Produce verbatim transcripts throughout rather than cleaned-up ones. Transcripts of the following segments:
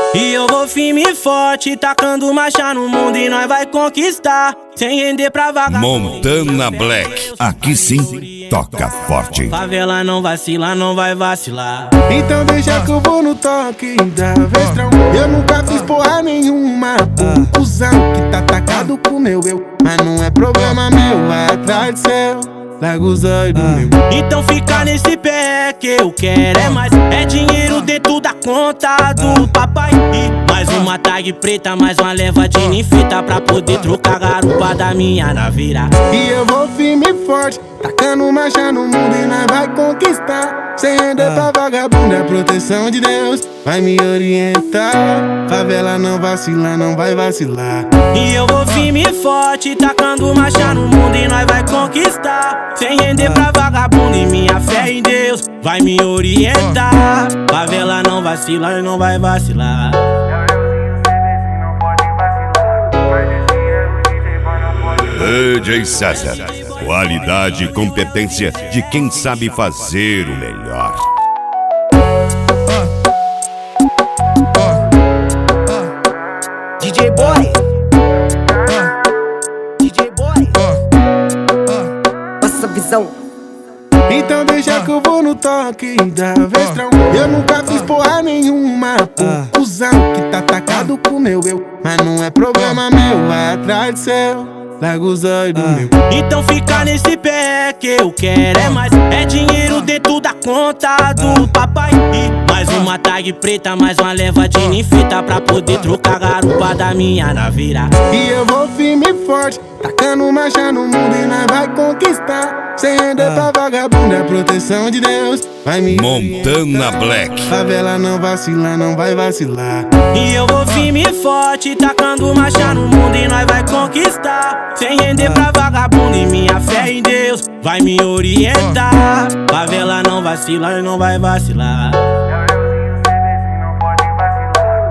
E eu vou firme e forte, tacando marcha no mundo e nós vai conquistar, sem render pra vagabundo. Montana Black, aqui sim, toca forte. Favela não vacila, não vai vacilar. Então deixa que eu vou no toque da Vestrão. Eu nunca fiz porra nenhuma, o cuzão que tá tacado com o meu eu. Mas não é problema meu, vai atrás do céu, larga os olhos do meu. Então fica nesse pé que eu quero é mais. É dinheiro dentro da conta do papai. E mais uma tag preta, mais uma leva de ninfeta pra poder trocar a garupa da minha naveira. E eu vou firme e forte, tacando marcha no mundo e nós vai conquistar, sem render pra vagabundo, a proteção de Deus vai me orientar. Favela não vacila, não vai vacilar. E eu vou firme e forte, tacando marcha no mundo e nós vai conquistar, sem render pra vagabundo, e minha fé em Deus vai me orientar. Favela não vacila e não vai vacilar. D J César, qualidade e competência de quem sabe fazer o melhor. D J Boy, D J Boy, passa a visão. Então deixa que eu vou no toque da Vestrão. Eu nunca fiz porra nenhuma, o cuzão que tá tacado com o meu eu. Mas não é problema meu, vai atrás do céu, larga os olhos do meu. Então fica nesse pé que eu quero é mais. É dinheiro dentro da conta do papai. E mais uma tag preta, mais uma leva de ninfeta pra poder trocar a garupa da minha naveira. E eu vou firme e forte, tacando marcha no mundo e nós vai conquistar, sem render pra vagabundo, a proteção de Deus vai me Montana Black. Favela não vacila, não vai vacilar. E eu vou firme e forte, tacando marcha no mundo e nós vai conquistar, sem render pra vagabundo, e minha fé em Deus vai me orientar. Favela não vacila e não vai vacilar.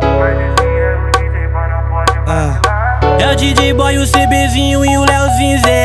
É o D J Boy, o CBzinho e o Leozinho Zé.